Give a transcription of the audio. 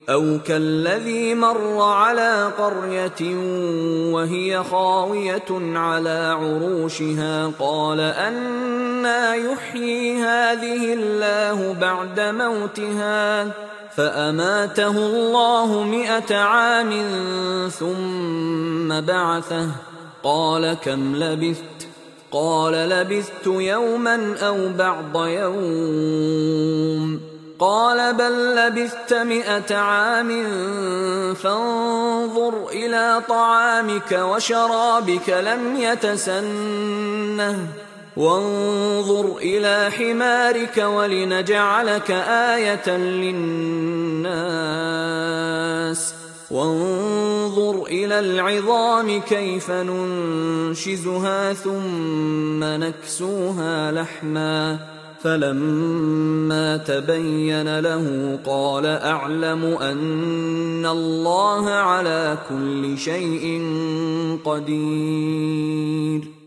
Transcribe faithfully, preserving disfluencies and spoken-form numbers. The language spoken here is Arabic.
أَوْ كَالَّذِي مَرَّ عَلَىٰ قَرْيَةٍ وَهِيَ خَاوِيَةٌ عَلَىٰ عُرُوشِهَا قَالَ أَنَّىٰ يُحْيِي هَٰذِهِ اللَّهُ بَعْدَ مَوْتِهَا ۖ فَأَمَاتَهُ اللَّهُ مِائَةَ عَامٍ ثُمَّ بَعَثَهُ ۖ قَالَ كَمْ لَبِثْتَ؟ قَالَ لَبِثْتُ يَوْمًا أَوْ بَعْضَ يَوْمٍ. قَالَ بَل لَّبِثْتَ مِائَةَ عَامٍ فَانظُرْ إِلَىٰ طَعَامِكَ وَشَرَابِكَ لَمْ يَتَسَنَّهْ، وَانظُرْ إِلَىٰ حِمَارِكَ وَلِنَجْعَلَكَ آيَةً لِّلنَّاسِ، وَانظُرْ إِلَى الْعِظَامِ كَيْفَ نُنشِزُهَا ثُمَّ نَكْسُوهَا لَحْمًا. فَلَمَّا تَبَيَّنَ لَهُ قَالَ أَعْلَمُ أَنَّ اللَّهَ عَلَىٰ كُلِّ شَيْءٍ قَدِيرٌ.